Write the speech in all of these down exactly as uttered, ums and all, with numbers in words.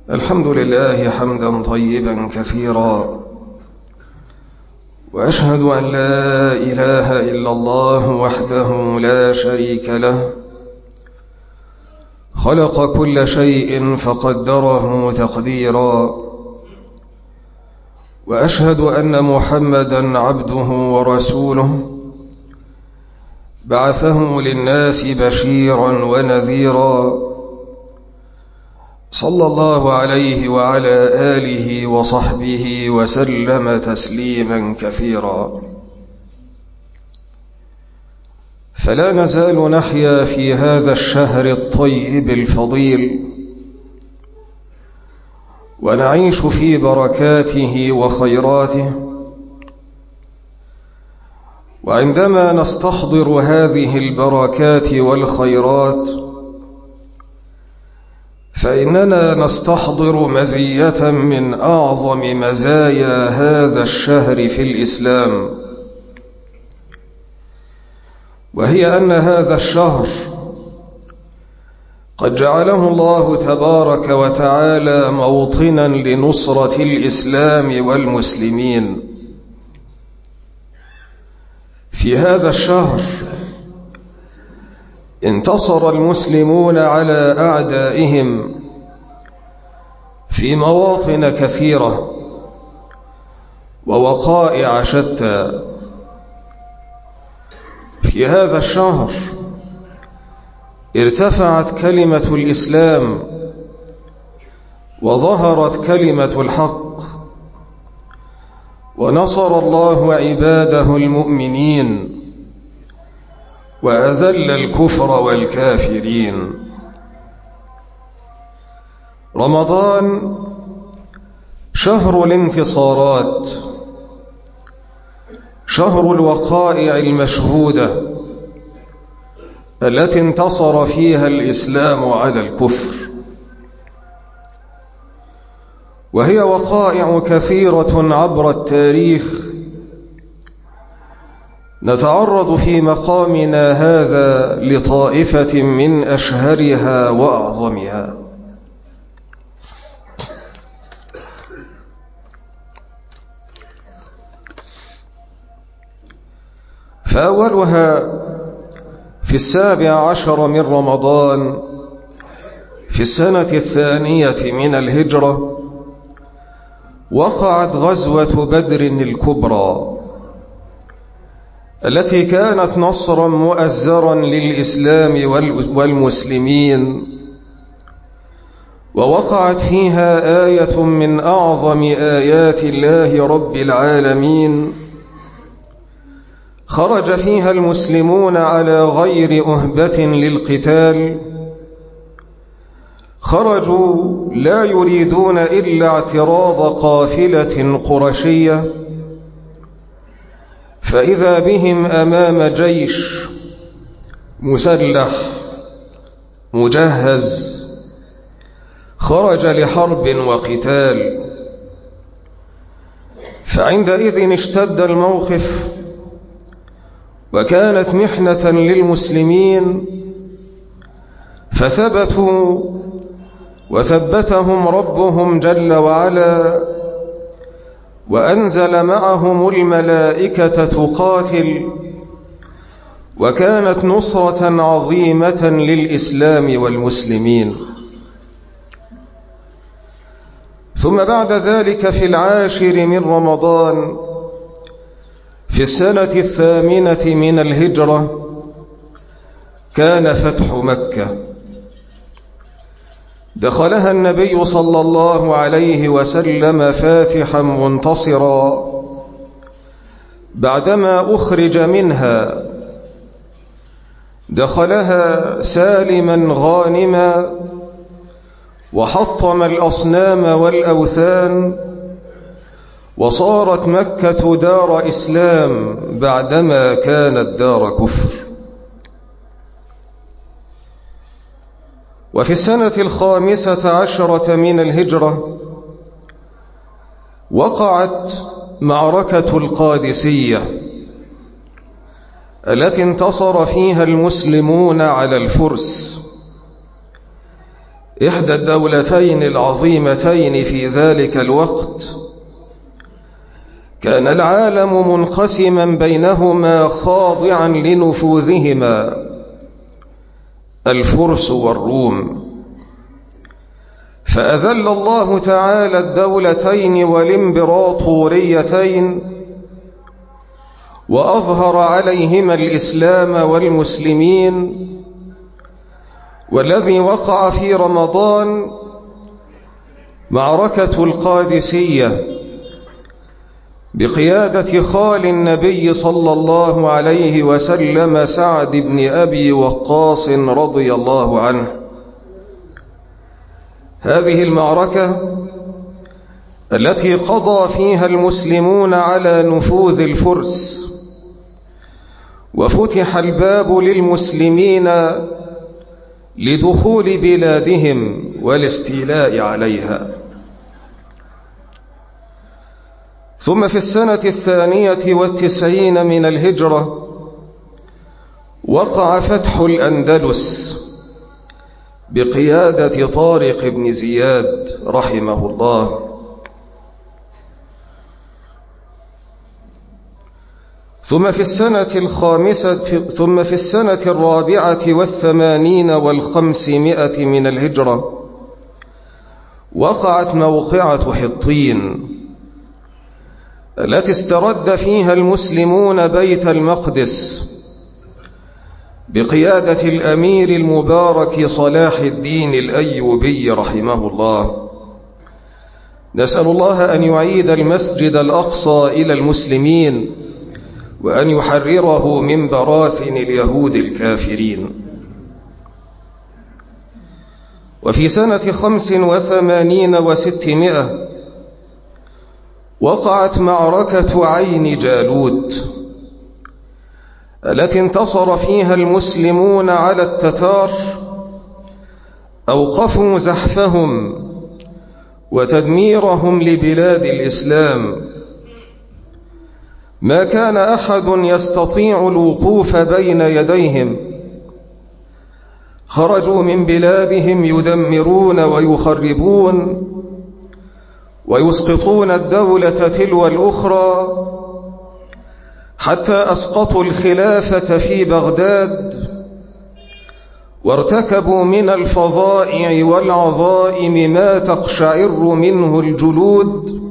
الحمد لله حمدا طيبا كثيرا، وأشهد أن لا إله إلا الله وحده لا شريك له، خلق كل شيء فقدره تقديرا، وأشهد أن محمدا عبده ورسوله بعثه للناس بشيرا ونذيرا، صلى الله عليه وعلى آله وصحبه وسلم تسليما كثيرا. فلا نزال نحيا في هذا الشهر الطيب الفضيل، ونعيش في بركاته وخيراته، وعندما نستحضر هذه البركات والخيرات فإننا نستحضر مزية من أعظم مزايا هذا الشهر في الإسلام، وهي أن هذا الشهر قد جعله الله تبارك وتعالى موطنا لنصرة الإسلام والمسلمين. في هذا الشهر انتصر المسلمون على أعدائهم في مواطن كثيرة ووقائع شتى. في هذا الشهر ارتفعت كلمة الإسلام وظهرت كلمة الحق، ونصر الله عباده المؤمنين وأذل الكفر والكافرين. رمضان شهر الانتصارات، شهر الوقائع المشهودة التي انتصر فيها الإسلام على الكفر، وهي وقائع كثيرة عبر التاريخ نتعرض في مقامنا هذا لطائفة من أشهرها وأعظمها. فأولها في السابع عشر من رمضان في السنة الثانية من الهجرة وقعت غزوة بدر الكبرى، التي كانت نصرا مؤزرا للإسلام والمسلمين، ووقعت فيها آية من أعظم آيات الله رب العالمين، خرج فيها المسلمون على غير أهبة للقتال، خرجوا لا يريدون إلا اعتراض قافلة قرشية، فإذا بهم أمام جيش مسلح مجهز خرج لحرب وقتال. فعندئذ اشتد الموقف، وكانت محنة للمسلمين، فثبتوا وثبتهم ربهم جل وعلا، وأنزل معهم الملائكة تقاتل، وكانت نصرة عظيمة للإسلام والمسلمين. ثم بعد ذلك في العاشر من رمضان في السنة الثامنة من الهجرة كان فتح مكة، دخلها النبي صلى الله عليه وسلم فاتحا منتصرا بعدما أخرج منها، دخلها سالما غانما، وحطم الأصنام والأوثان، وصارت مكة دار إسلام بعدما كانت دار كفر. وفي السنة الخامسة عشرة من الهجرة وقعت معركة القادسية، التي انتصر فيها المسلمون على الفرس، إحدى الدولتين العظيمتين في ذلك الوقت، كان العالم منقسما بينهما خاضعا لنفوذهما، الفرس والروم. فأذل الله تعالى الدولتين والإمبراطوريتين، وأظهر عليهما الإسلام والمسلمين. والذي وقع في رمضان معركة القادسية بقيادة خال النبي صلى الله عليه وسلم سعد بن أبي وقاص رضي الله عنه. هذه المعركة التي قضى فيها المسلمون على نفوذ الفرس، وفتح الباب للمسلمين لدخول بلادهم والاستيلاء عليها. ثم في السنة الثانية والتسعين من الهجرة وقع فتح الأندلس بقيادة طارق بن زياد رحمه الله. ثم في السنة الخامسة ثم في السنة الرابعة والثمانين والخمسمائة من الهجرة وقعت موقعة حطين التي استرد فيها المسلمون بيت المقدس بقيادة الأمير المبارك صلاح الدين الأيوبي رحمه الله. نسأل الله أن يعيد المسجد الأقصى إلى المسلمين، وأن يحرره من براثن اليهود الكافرين. وفي سنة خمس وثمانين وستمائة وقعت معركة عين جالوت التي انتصر فيها المسلمون على التتار، أوقفوا زحفهم وتدميرهم لبلاد الإسلام. ما كان أحد يستطيع الوقوف بين يديهم، خرجوا من بلادهم يدمرون ويخربون ويسقطون الدولة تلو الأخرى، حتى أسقطوا الخلافة في بغداد، وارتكبوا من الفظائع والعظائم ما تقشعر منه الجلود.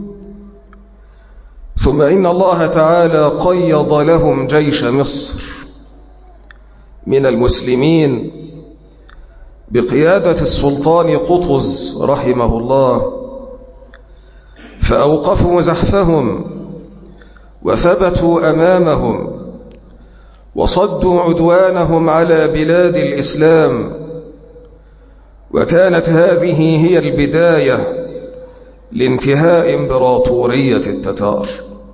ثم إن الله تعالى قيض لهم جيش مصر من المسلمين بقيادة السلطان قطز رحمه الله، فأوقفوا زحفهم وثبتوا أمامهم وصدوا عدوانهم على بلاد الإسلام. وكانت هذه هي البداية لانتهاء إمبراطورية التتار.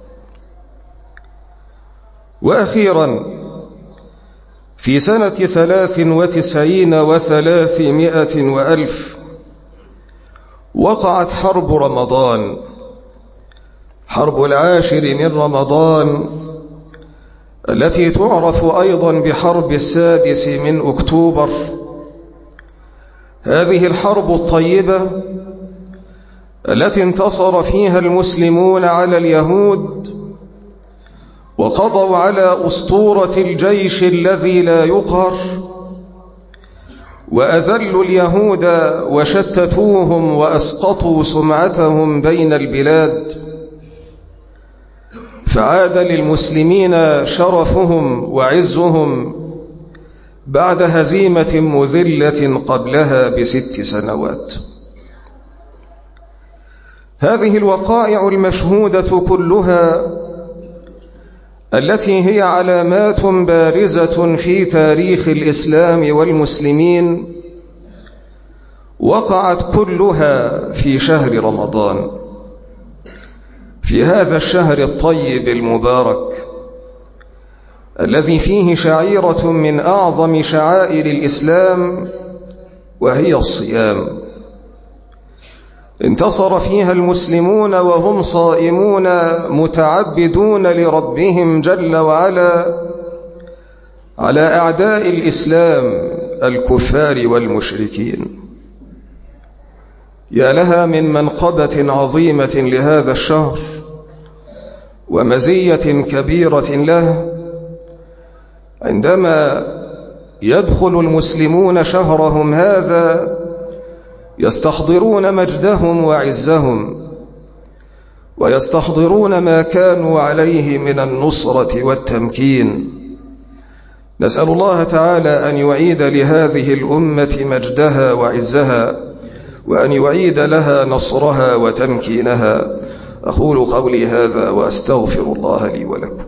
وأخيرا في سنة ثلاث وتسعين وثلاثمائة وألف وقعت حرب رمضان، حرب العاشر من رمضان، التي تعرف أيضا بحرب السادس من أكتوبر. هذه الحرب الطيبة التي انتصر فيها المسلمون على اليهود، وقضوا على أسطورة الجيش الذي لا يقهر، وأذلوا اليهود وشتتوهم وأسقطوا سمعتهم بين البلاد. فعاد للمسلمين شرفهم وعزهم بعد هزيمة مذلة قبلها بست سنوات. هذه الوقائع المشهودة كلها التي هي علامات بارزة في تاريخ الإسلام والمسلمين وقعت كلها في شهر رمضان، في هذا الشهر الطيب المبارك الذي فيه شعيرة من أعظم شعائر الإسلام، وهي الصيام. انتصر فيها المسلمون وهم صائمون متعبدون لربهم جل وعلا على أعداء الإسلام الكفار والمشركين. يا لها من منقبة عظيمة لهذا الشهر ومزية كبيرة له، عندما يدخل المسلمون شهرهم هذا يستحضرون مجدهم وعزهم، ويستحضرون ما كانوا عليه من النصرة والتمكين. نسأل الله تعالى أن يعيد لهذه الأمة مجدها وعزها، وأن يعيد لها نصرها وتمكينها. أقول قولي هذا وأستغفر الله لي ولكم.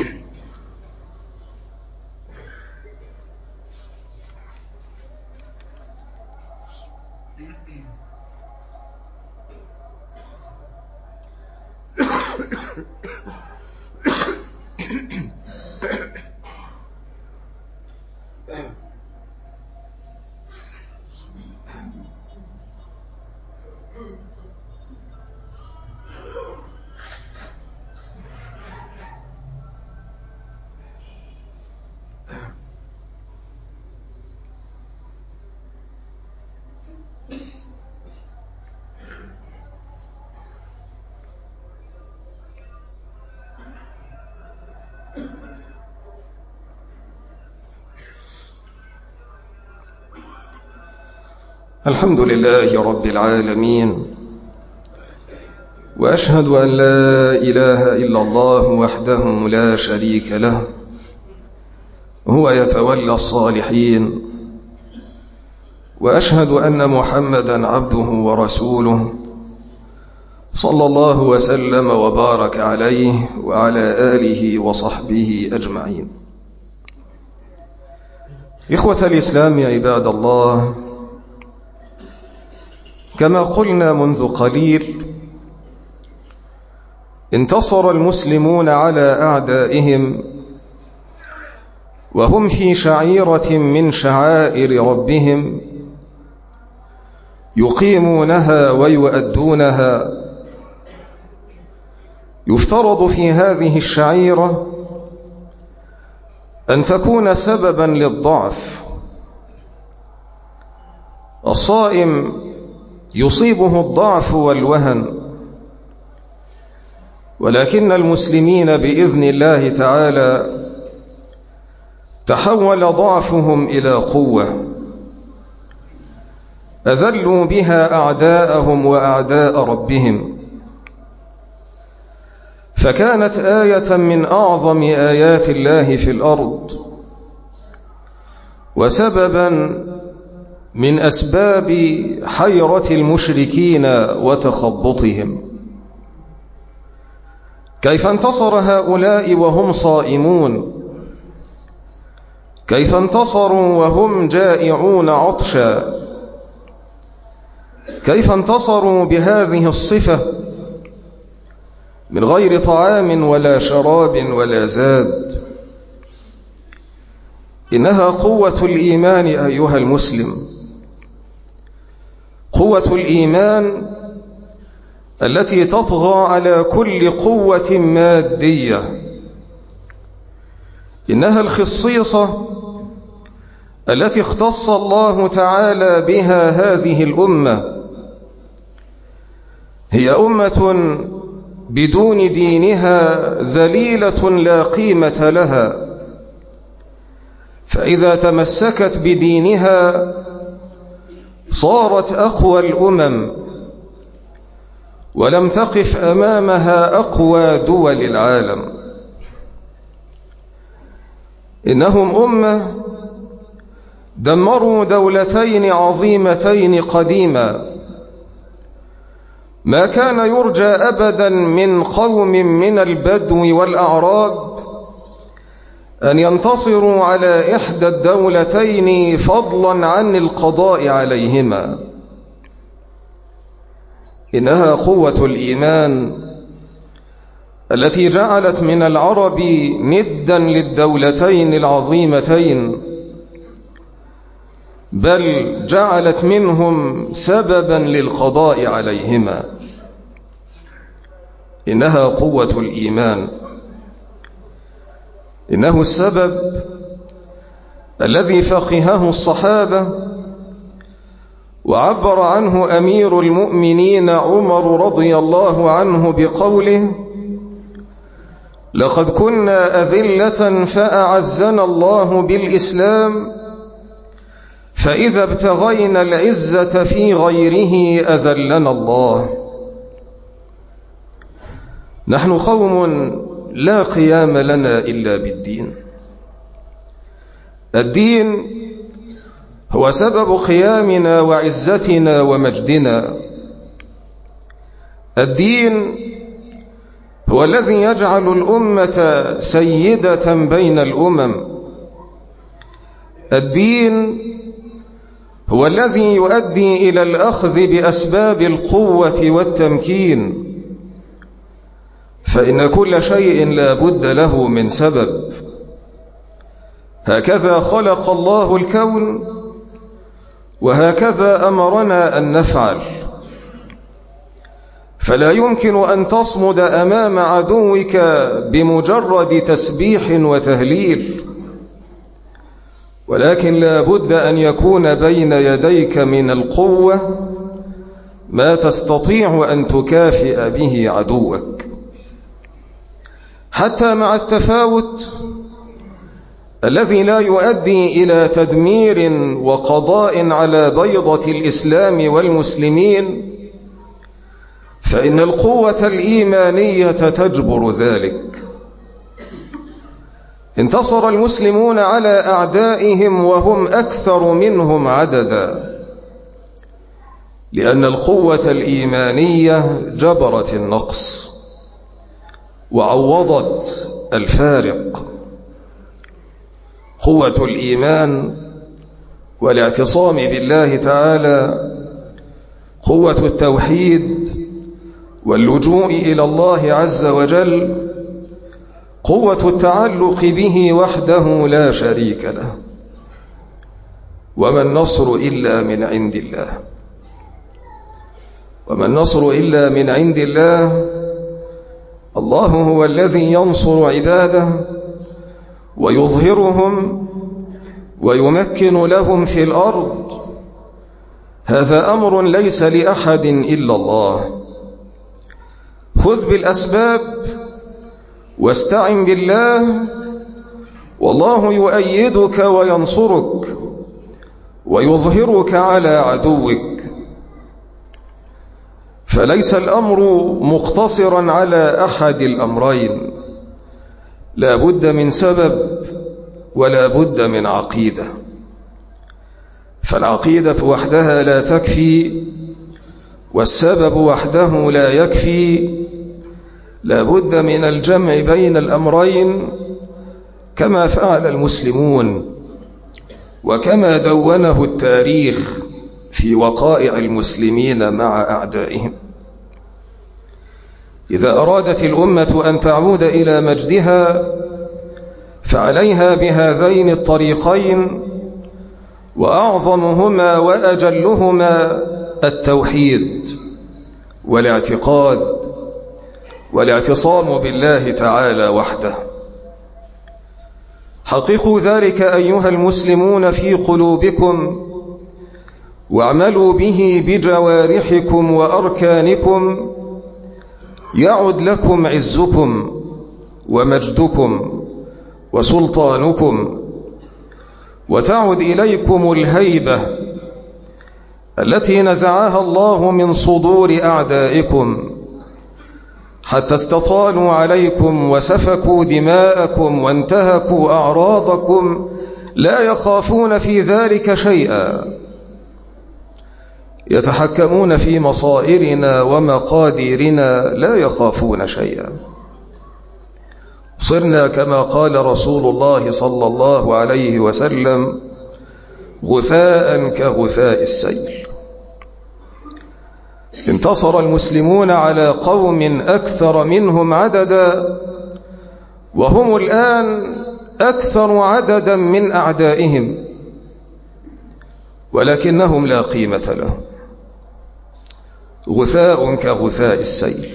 الحمد لله رب العالمين، وأشهد أن لا إله إلا الله وحده لا شريك له، هو يتولى الصالحين. وأشهد أن محمدا عبده ورسوله، صلى الله وسلم وبارك عليه وعلى آله وصحبه أجمعين. إخوة الإسلام عباد الله، كما قلنا منذ قليل، انتصر المسلمون على أعدائهم وهم في شعيرة من شعائر ربهم يقيمونها ويؤدونها. يفترض في هذه الشعيرة أن تكون سببا للضعف. الصائم يصيبه الضعف والوهن، ولكن المسلمين بإذن الله تعالى تحول ضعفهم إلى قوة أذلوا بها أعداءهم وأعداء ربهم، فكانت آية من أعظم آيات الله في الأرض، وسببا من أسباب حيرة المشركين وتخبطهم. كيف انتصر هؤلاء وهم صائمون؟ كيف انتصروا وهم جائعون عطشا؟ كيف انتصروا بهذه الصفة من غير طعام ولا شراب ولا زاد؟ إنها قوة الإيمان أيها المسلم، قوة الإيمان التي تطغى على كل قوة مادية. إنها الخصيصة التي اختص الله تعالى بها هذه الأمة. هي أمة بدون دينها ذليلة لا قيمة لها، فإذا تمسكت بدينها صارت أقوى الأمم، ولم تقف أمامها أقوى دول العالم. إنهم أمة دمروا دولتين عظيمتين قديما. ما كان يرجى أبدا من قوم من البدو والأعراب أن ينتصروا على إحدى الدولتين فضلا عن القضاء عليهما. إنها قوة الإيمان التي جعلت من العرب ندا للدولتين العظيمتين، بل جعلت منهم سببا للقضاء عليهما. إنها قوة الإيمان، إنه السبب الذي فقهه الصحابة وعبر عنه أمير المؤمنين عمر رضي الله عنه بقوله: لقد كنا أذلة فأعزنا الله بالإسلام، فإذا ابتغينا العزة في غيره أذلنا الله. نحن قوم لا قيام لنا إلا بالدين. الدين هو سبب قيامنا وعزتنا ومجدنا. الدين هو الذي يجعل الأمة سيدة بين الأمم. الدين هو الذي يؤدي إلى الأخذ بأسباب القوة والتمكين، فإن كل شيء لا بد له من سبب. هكذا خلق الله الكون، وهكذا أمرنا أن نفعل. فلا يمكن أن تصمد أمام عدوك بمجرد تسبيح وتهليل، ولكن لا بد أن يكون بين يديك من القوة ما تستطيع أن تكافئ به عدوك. حتى مع التفاوت الذي لا يؤدي إلى تدمير وقضاء على بيضة الإسلام والمسلمين، فإن القوة الإيمانية تجبر ذلك. انتصر المسلمون على أعدائهم وهم أكثر منهم عددا، لأن القوة الإيمانية جبرت النقص وعوضت الفارق. قوة الإيمان والاعتصام بالله تعالى، قوة التوحيد واللجوء إلى الله عز وجل، قوة التعلق به وحده لا شريك له. وما النصر إلا من عند الله، وما النصر إلا من عند الله. الله هو الذي ينصر عباده ويظهرهم ويمكن لهم في الأرض. هذا أمر ليس لأحد إلا الله. خذ بالأسباب واستعن بالله، والله يؤيدك وينصرك ويظهرك على عدوك. فليس الأمر مقتصرا على أحد الأمرين، لا بد من سبب ولا بد من عقيدة. فالعقيدة وحدها لا تكفي، والسبب وحده لا يكفي. لا بد من الجمع بين الأمرين كما فعل المسلمون وكما دونه التاريخ في وقائع المسلمين مع أعدائهم. إذا أرادت الأمة أن تعود إلى مجدها فعليها بهذين الطريقين، وأعظمهما وأجلهما التوحيد والاعتقاد والاعتصام بالله تعالى وحده. حققوا ذلك أيها المسلمون في قلوبكم، واعملوا به بجوارحكم وأركانكم، يعد لكم عزكم ومجدكم وسلطانكم، وتعد إليكم الهيبة التي نزعها الله من صدور أعدائكم، حتى استطالوا عليكم وسفكوا دماءكم وانتهكوا أعراضكم، لا يخافون في ذلك شيئا، يتحكمون في مصائرنا ومقاديرنا، لا يخافون شيئا. صرنا كما قال رسول الله صلى الله عليه وسلم: غثاء كغثاء السيل. انتصر المسلمون على قوم أكثر منهم عددا، وهم الآن أكثر عددا من أعدائهم، ولكنهم لا قيمة لهم. غثاء كغثاء السيل.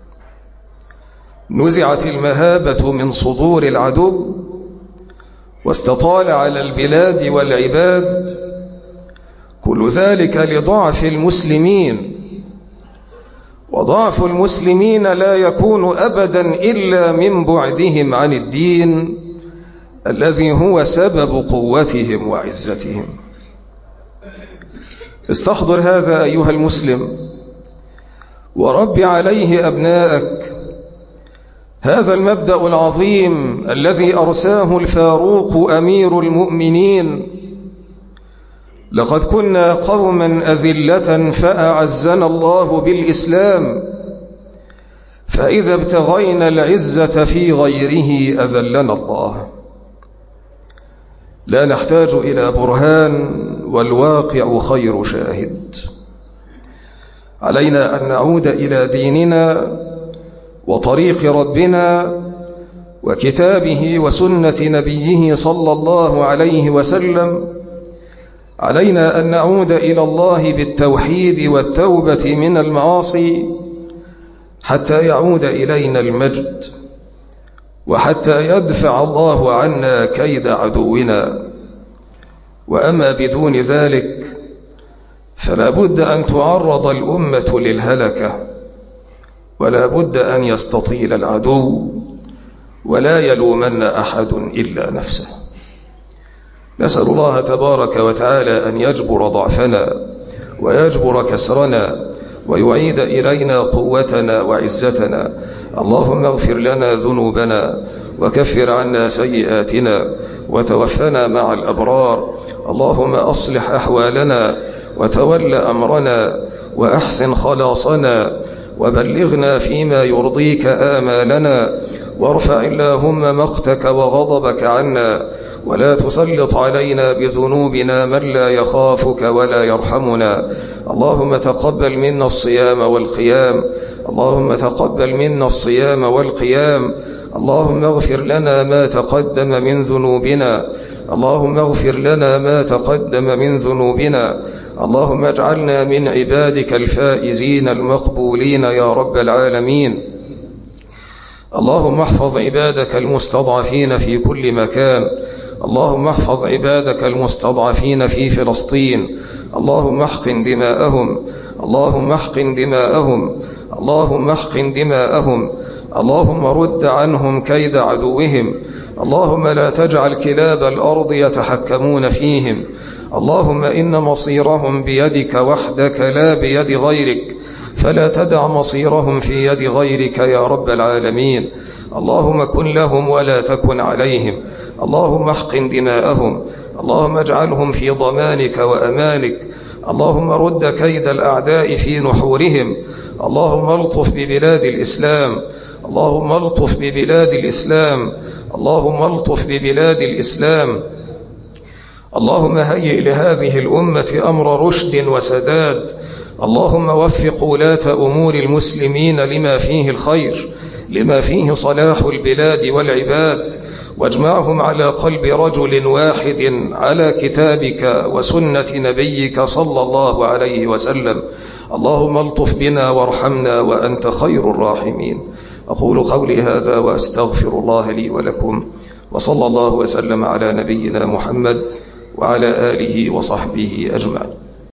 نزعت المهابة من صدور العدو، واستطال على البلاد والعباد كل ذلك لضعف المسلمين، وضعف المسلمين لا يكون أبدا إلا من بعدهم عن الدين الذي هو سبب قوتهم وعزتهم. استحضر هذا أيها المسلم ورب عليه أبناءك، هذا المبدأ العظيم الذي أرساه الفاروق أمير المؤمنين: لقد كنا قوما أذلة فأعزنا الله بالإسلام، فإذا ابتغينا العزة في غيره أذلنا الله. لا نحتاج إلى برهان، والواقع خير شاهد. علينا أن نعود إلى ديننا وطريق ربنا وكتابه وسنة نبيه صلى الله عليه وسلم. علينا أن نعود إلى الله بالتوحيد والتوبة من المعاصي حتى يعود إلينا المجد، وحتى يدفع الله عنا كيد عدونا. وأما بدون ذلك فلا بد أن تعرض الأمة للهلكة، ولا بد أن يستطيل العدو، ولا يلومن أحد إلا نفسه. نسأل الله تبارك وتعالى أن يجبر ضعفنا ويجبر كسرنا ويعيد إلينا قوتنا وعزتنا. اللهم اغفر لنا ذنوبنا وكفر عنا سيئاتنا وتوفنا مع الأبرار. اللهم أصلح أحوالنا وتول أمرنا وأحسن خلاصنا وبلغنا فيما يرضيك آمالنا، وارفع اللهم مقتك وغضبك عنا، ولا تسلط علينا بذنوبنا من لا يخافك ولا يرحمنا. اللهم تقبل منا الصيام والقيام، اللهم تقبل منا الصيام والقيام. اللهم اغفر لنا ما تقدم من ذنوبنا، اللهم اغفر لنا ما تقدم من ذنوبنا. اللهم اجعلنا من عبادك الفائزين المقبولين يا رب العالمين. اللهم احفظ عبادك المستضعفين في كل مكان، اللهم احفظ عبادك المستضعفين في فلسطين. اللهم احقن دماءهم، اللهم احقن دماءهم، اللهم احقن دماءهم. اللهم رد عنهم كيد عدوهم. اللهم لا تجعل كلاب الأرض يتحكمون فيهم. اللهم إن مصيرهم بيدك وحدك لا بيد غيرك، فلا تدع مصيرهم في يد غيرك يا رب العالمين. اللهم كن لهم ولا تكن عليهم. اللهم احقن دماءهم، اللهم اجعلهم في ضمانك وأمانك. اللهم رد كيد الأعداء في نحورهم. اللهم الطف ببلاد الإسلام، اللهم الطف ببلاد الإسلام، اللهم الطف ببلاد الإسلام. اللهم هيئ لهذه الأمة أمر رشد وسداد. اللهم وفق ولاة أمور المسلمين لما فيه الخير، لما فيه صلاح البلاد والعباد، واجمعهم على قلب رجل واحد على كتابك وسنة نبيك صلى الله عليه وسلم. اللهم الطف بنا وارحمنا وأنت خير الراحمين. أقول قولي هذا وأستغفر الله لي ولكم، وصلى الله وسلم على نبينا محمد وعلى آله وصحبه أجمعين.